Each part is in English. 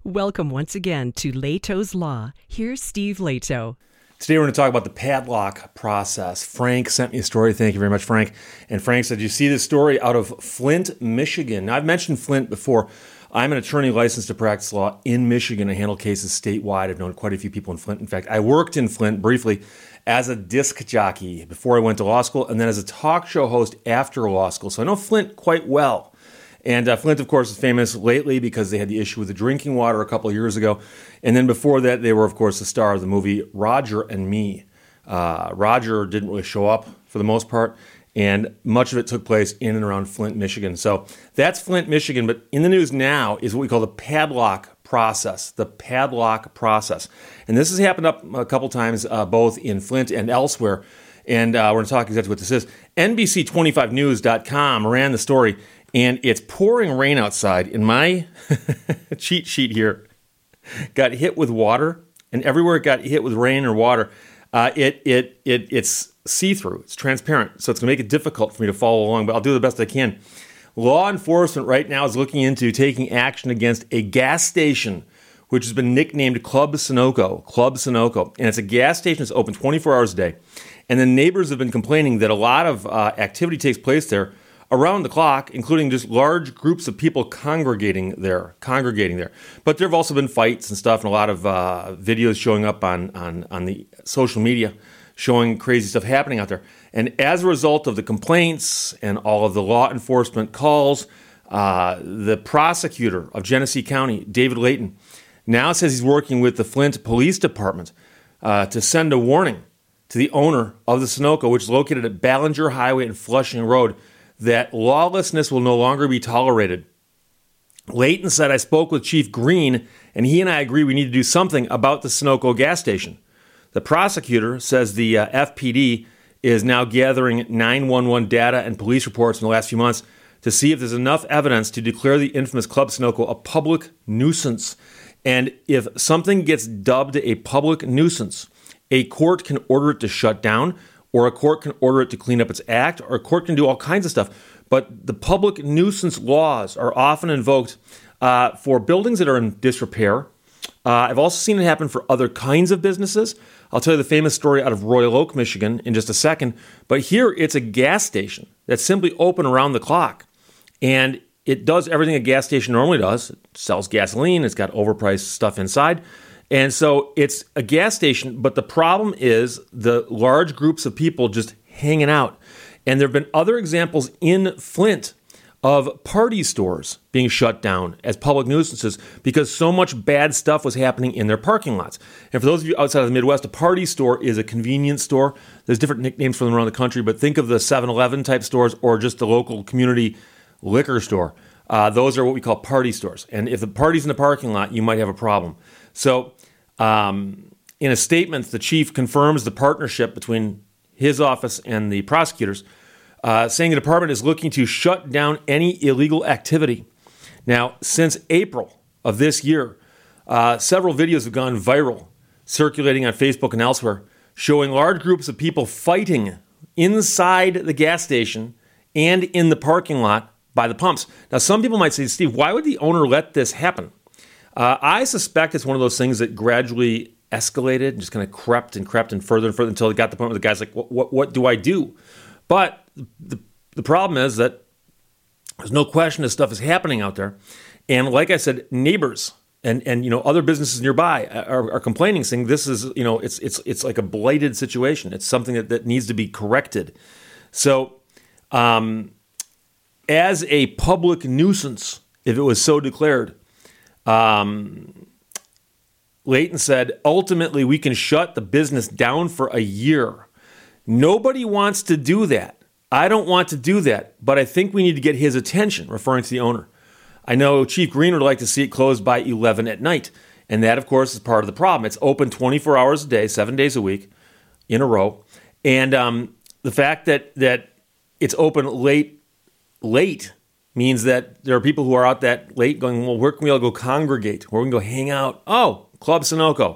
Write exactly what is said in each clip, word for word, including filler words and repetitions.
Welcome once again to Leto's Law. Here's Steve Leto. Today we're going to talk about the padlock process. Frank sent me a story. Thank you very much, Frank. And Frank said, you see this story out of Flint, Michigan. Now, I've mentioned Flint before. I'm an attorney licensed to practice law in Michigan. I handle cases statewide. I've known quite a few people in Flint. In fact, I worked in Flint briefly as a disc jockey before I went to law school, and then as a talk show host after law school. So I know Flint quite well. And uh, Flint, of course, is famous lately because they had the issue with the drinking water a couple of years ago. And then before that, they were, of course, the star of the movie Roger and Me. Uh, Roger didn't really show up for the most part, and much of it took place in and around Flint, Michigan. So that's Flint, Michigan. But in the news now is what we call the padlock process, the padlock process. And this has happened up a couple times, uh, both in Flint and elsewhere. And uh, we're going to talk exactly what this is. N B C twenty-five news dot com ran the story. And it's pouring rain outside, and my cheat sheet here got hit with water, and everywhere it got hit with rain or water, uh, it it it it's see-through, it's transparent, so it's going to make it difficult for me to follow along, but I'll do the best I can. Law enforcement right now is looking into taking action against a gas station, which has been nicknamed Club Sunoco, Club Sunoco, and it's a gas station that's open twenty-four hours a day, and the neighbors have been complaining that a lot of uh, activity takes place there around the clock, including just large groups of people congregating there, congregating there. But there have also been fights and stuff, and a lot of uh, videos showing up on, on, on the social media showing crazy stuff happening out there. And as a result of the complaints and all of the law enforcement calls, uh, the prosecutor of Genesee County, David Layton, now says he's working with the Flint Police Department uh, to send a warning to the owner of the Sunoco, which is located at Ballinger Highway and Flushing Road, that lawlessness will no longer be tolerated. Layton said, I spoke with Chief Green, and he and I agree we need to do something about the Sunoco gas station. The prosecutor says the uh, F P D is now gathering nine one one data and police reports in the last few months to see if there's enough evidence to declare the infamous Club Sunoco a public nuisance. And if something gets dubbed a public nuisance, a court can order it to shut down, or a court can order it to clean up its act, or a court can do all kinds of stuff. But the public nuisance laws are often invoked uh, for buildings that are in disrepair. Uh, I've also seen it happen for other kinds of businesses. I'll tell you the famous story out of Royal Oak, Michigan in just a second. But here it's a gas station that's simply open around the clock. And it does everything a gas station normally does. It sells gasoline. It's got overpriced stuff inside. And so it's a gas station, but the problem is the large groups of people just hanging out. And there have been other examples in Flint of party stores being shut down as public nuisances because so much bad stuff was happening in their parking lots. And for those of you outside of the Midwest, a party store is a convenience store. There's different nicknames for them around the country, but think of the seven eleven type stores or just the local community liquor store. Uh, those are what we call party stores. And if the party's in the parking lot, you might have a problem. So um, in a statement, the chief confirms the partnership between his office and the prosecutors, uh, saying the department is looking to shut down any illegal activity. Now, since April of this year, uh, several videos have gone viral, circulating on Facebook and elsewhere, showing large groups of people fighting inside the gas station and in the parking lot by the pumps. Now, some people might say, Steve, why would the owner let this happen? Uh, I suspect it's one of those things that gradually escalated and just kind of crept and crept and further and further until it got to the point where the guy's like, what, what, what do I do? But the, the problem is that there's no question this stuff is happening out there. And like I said, neighbors and, and you know, other businesses nearby are, are complaining, saying this is, you know, it's it's it's like a blighted situation. It's something that, that needs to be corrected. So um, as a public nuisance, if it was so declared, Um, Layton said, ultimately, we can shut the business down for a year. Nobody wants to do that. I don't want to do that, but I think we need to get his attention, referring to the owner. I know Chief Green would like to see it closed by eleven at night, and that, of course, is part of the problem. It's open twenty-four hours a day, seven days a week, in a row, and um, the fact that, that it's open late, late, means that there are people who are out that late going, well, where can we all go congregate? Where can we go hang out? Oh, Club Sunoco.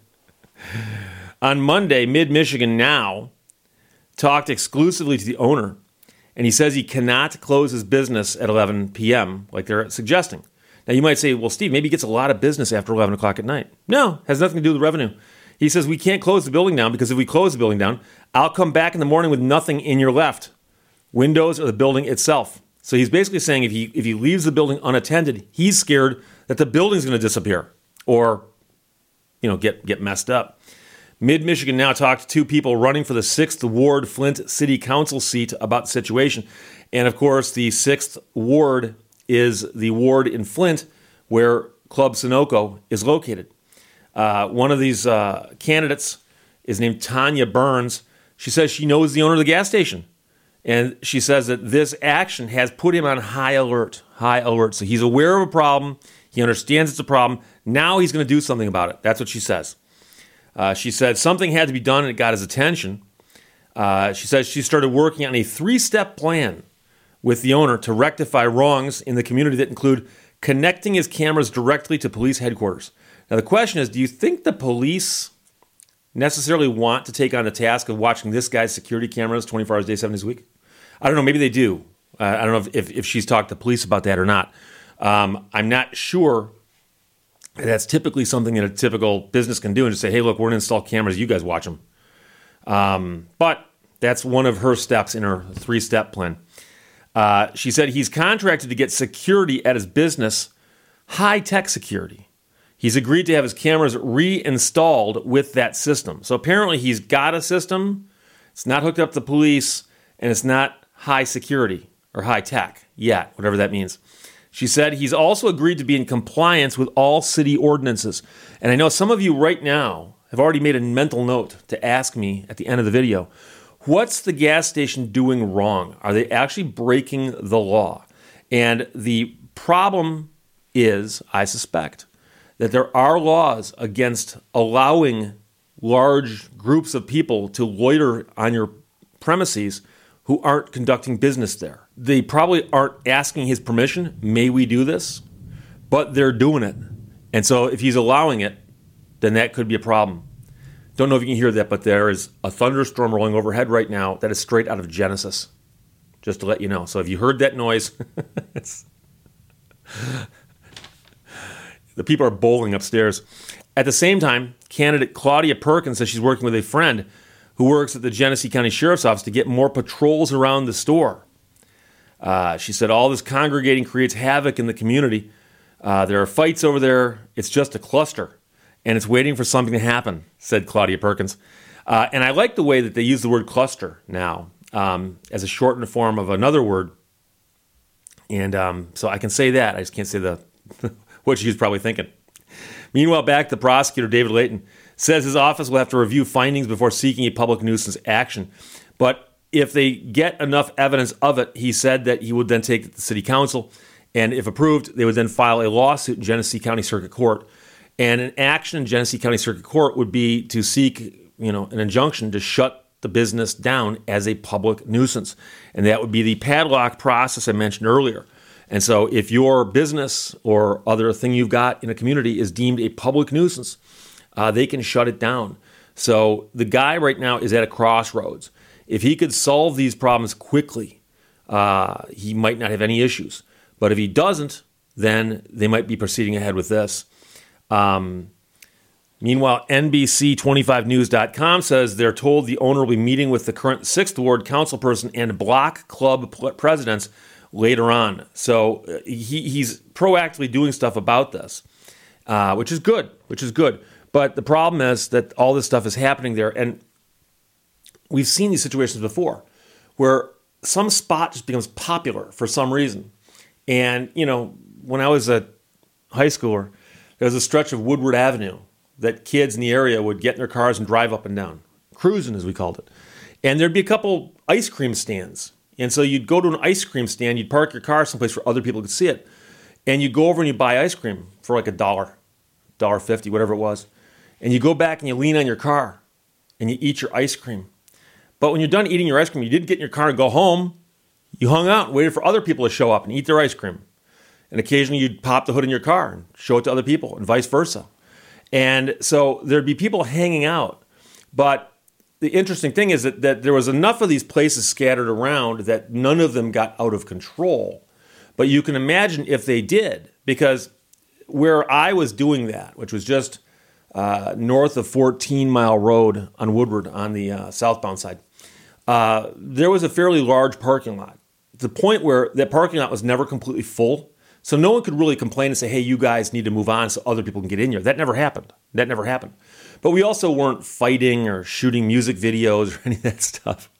On Monday, Mid-Michigan Now talked exclusively to the owner, and he says he cannot close his business at eleven p.m. like they're suggesting. Now, you might say, well, Steve, maybe he gets a lot of business after eleven o'clock at night. No, has nothing to do with revenue. He says, we can't close the building down because if we close the building down, I'll come back in the morning with nothing in your left, windows or the building itself. So he's basically saying if he, if he leaves the building unattended, he's scared that the building's going to disappear or, you know, get, get messed up. Mid-Michigan Now talked to two people running for the sixth Ward Flint City Council seat about the situation. And, of course, the sixth Ward is the ward in Flint where Club Sunoco is located. Uh, one of these uh, candidates is named Tanya Burns. She says she knows the owner of the gas station. And she says that this action has put him on high alert, high alert. So he's aware of a problem. He understands it's a problem. Now he's going to do something about it. That's what she says. Uh, she said something had to be done and it got his attention. Uh, she says she started working on a three-step plan with the owner to rectify wrongs in the community that include connecting his cameras directly to police headquarters. Now, the question is, do you think the police necessarily want to take on the task of watching this guy's security cameras twenty-four hours a day, seven days a week? I don't know. Maybe they do. Uh, I don't know if, if, if she's talked to police about that or not. Um, I'm not sure that's typically something that a typical business can do and just say, hey, look, we're going to install cameras. You guys watch them. Um, but that's one of her steps in her three-step plan. Uh, she said he's contracted to get security at his business, high-tech security. He's agreed to have his cameras reinstalled with that system. So apparently he's got a system. It's not hooked up to police, and it's not high security or high tech yet, whatever that means. She said he's also agreed to be in compliance with all city ordinances. And I know some of you right now have already made a mental note to ask me at the end of the video, what's the gas station doing wrong? Are they actually breaking the law? And the problem is, I suspect, that there are laws against allowing large groups of people to loiter on your premises who aren't conducting business there. They probably aren't asking his permission, may we do this? But they're doing it. And so if he's allowing it, then that could be a problem. Don't know if you can hear that, but there is a thunderstorm rolling overhead right now that is straight out of Genesis, just to let you know. So if you heard that noise, it's the people are bowling upstairs. At the same time, candidate Claudia Perkins says she's working with a friend who works at the Genesee County Sheriff's Office to get more patrols around the store. Uh, she said all this congregating creates havoc in the community. Uh, there are fights over there. It's just a cluster, and it's waiting for something to happen, said Claudia Perkins. Uh, and I like the way that they use the word cluster now um, as a shortened form of another word. And um, so I can say that. I just can't say the what she was probably thinking. Meanwhile, back, the prosecutor, David Layton, says his office will have to review findings before seeking a public nuisance action. But if they get enough evidence of it, he said that he would then take it to the city council. And if approved, they would then file a lawsuit in Genesee County Circuit Court. And an action in Genesee County Circuit Court would be to seek, you know, an injunction to shut the business down as a public nuisance. And that would be the padlock process I mentioned earlier. And so if your business or other thing you've got in a community is deemed a public nuisance, uh, they can shut it down. So the guy right now is at a crossroads. If he could solve these problems quickly, uh, he might not have any issues. But if he doesn't, then they might be proceeding ahead with this. Um, meanwhile, N B C twenty-five news dot com says they're told the owner will be meeting with the current sixth Ward councilperson and block club presidents later on. So uh, he, he's proactively doing stuff about this, uh, which is good, which is good. But the problem is that all this stuff is happening there. And we've seen these situations before where some spot just becomes popular for some reason. And, you know, when I was a high schooler, there was a stretch of Woodward Avenue that kids in the area would get in their cars and drive up and down, cruising as we called it. And there'd be a couple ice cream stands. And so you'd go to an ice cream stand, you'd park your car someplace where other people could see it, and you'd go over and you buy ice cream for like a dollar, dollar fifty, whatever it was. And you go back and you lean on your car and you eat your ice cream. But when you're done eating your ice cream, you didn't get in your car and go home. You hung out and waited for other people to show up and eat their ice cream. And occasionally you'd pop the hood in your car and show it to other people and vice versa. And so there'd be people hanging out. But the interesting thing is that, that there was enough of these places scattered around that none of them got out of control. But you can imagine if they did, because where I was doing that, which was just uh, north of fourteen Mile Road on Woodward on the uh, southbound side, uh, there was a fairly large parking lot. To the point where that parking lot was never completely full. So no one could really complain and say, hey, you guys need to move on so other people can get in here. That never happened. That never happened. But we also weren't fighting or shooting music videos or any of that stuff.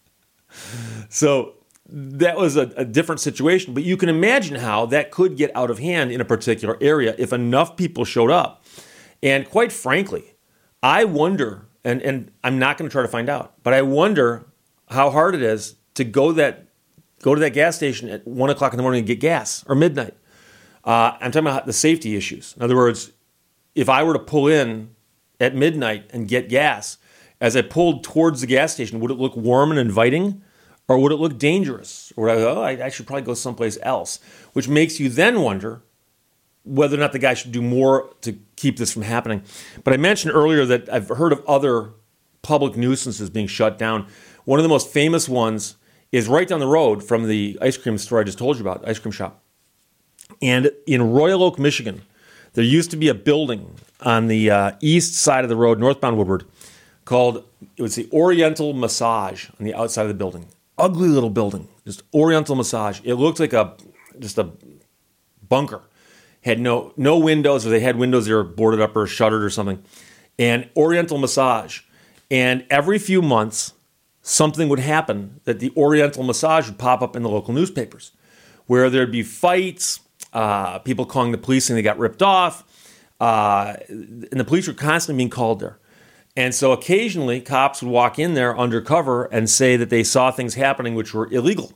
So that was a, a different situation. But you can imagine how that could get out of hand in a particular area if enough people showed up. And quite frankly, I wonder, and, and I'm not going to try to find out, but I wonder how hard it is to go that Go to that gas station at one o'clock in the morning and get gas, or midnight. Uh, I'm talking about the safety issues. In other words, if I were to pull in at midnight and get gas, as I pulled towards the gas station, would it look warm and inviting, or would it look dangerous? Or would I go, oh, I, I should probably go someplace else, which makes you then wonder whether or not the guy should do more to keep this from happening. But I mentioned earlier that I've heard of other public nuisances being shut down. One of the most famous ones is right down the road from the ice cream store I just told you about, ice cream shop. And in Royal Oak, Michigan, there used to be a building on the uh, east side of the road, northbound Woodward, called, it was the Oriental Massage on the outside of the building. Ugly little building, just Oriental Massage. It looked like a just a bunker. Had no no windows, or they had windows that were boarded up or shuttered or something. And Oriental Massage. And every few months, something would happen that the Oriental Massage would pop up in the local newspapers, where there'd be fights, uh, people calling the police saying they got ripped off, uh, and the police were constantly being called there. And so occasionally cops would walk in there undercover and say that they saw things happening which were illegal.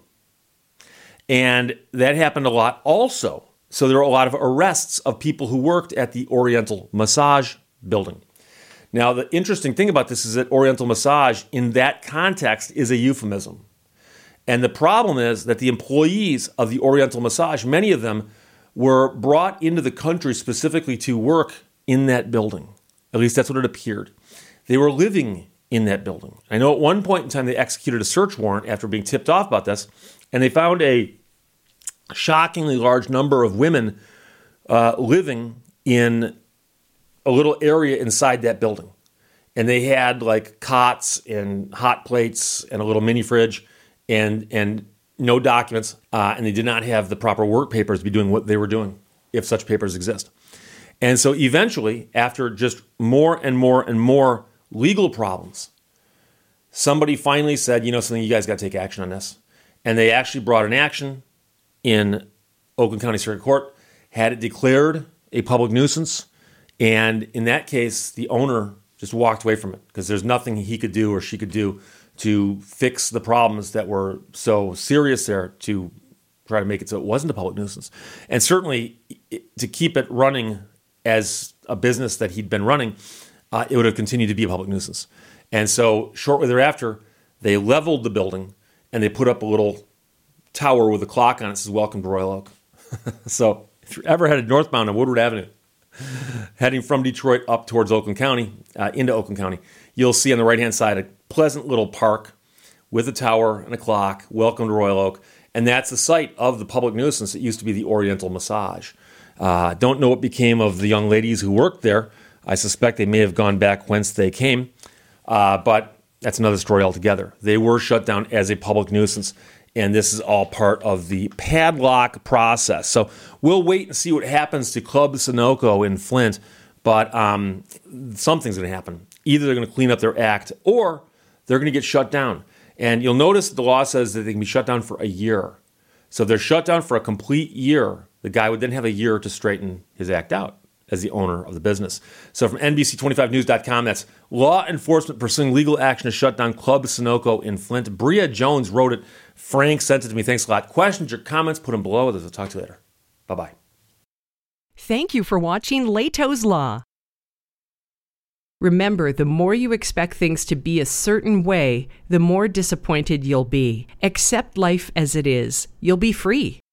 And that happened a lot also. So there were a lot of arrests of people who worked at the Oriental Massage building. Now, the interesting thing about this is that Oriental Massage, in that context, is a euphemism. And the problem is that the employees of the Oriental Massage, many of them, were brought into the country specifically to work in that building. At least that's what it appeared. They were living in that building. I know at one point in time they executed a search warrant after being tipped off about this, and they found a shockingly large number of women uh, living in a little area inside that building. And they had like cots and hot plates and a little mini fridge and and no documents. Uh, and they did not have the proper work papers to be doing what they were doing, if such papers exist. And so eventually, after just more and more and more legal problems, somebody finally said, you know something, you guys got to take action on this. And they actually brought an action in Oakland County Circuit Court, had it declared a public nuisance. And in that case, the owner just walked away from it because there's nothing he could do or she could do to fix the problems that were so serious there to try to make it so it wasn't a public nuisance. And certainly to keep it running as a business that he'd been running, uh, it would have continued to be a public nuisance. And so shortly thereafter, they leveled the building and they put up a little tower with a clock on it that says, "Welcome to Royal Oak." So if you're ever headed northbound on Woodward Avenue, heading from Detroit up towards Oakland County, uh, into Oakland County, you'll see on the right-hand side a pleasant little park with a tower and a clock, "Welcome to Royal Oak." And that's the site of the public nuisance that used to be the Oriental Massage. Uh, don't know what became of the young ladies who worked there. I suspect they may have gone back whence they came, uh, but that's another story altogether. They were shut down as a public nuisance, and this is all part of the padlock process. So we'll wait and see what happens to Club Sunoco in Flint, but um, something's going to happen. Either they're going to clean up their act, or they're going to get shut down. And you'll notice that the law says that they can be shut down for a year. So if they're shut down for a complete year, the guy would then have a year to straighten his act out as the owner of the business. So from N B C twenty-five news dot com, that's law enforcement pursuing legal action to shut down Club Sunoco in Flint. Bria Jones wrote it. Frank sent it to me. Thanks a lot. Questions or comments, put them below. I'll talk to you later. Bye-bye. Thank you for watching Leto's Law. Remember, the more you expect things to be a certain way, the more disappointed you'll be. Accept life as it is. You'll be free.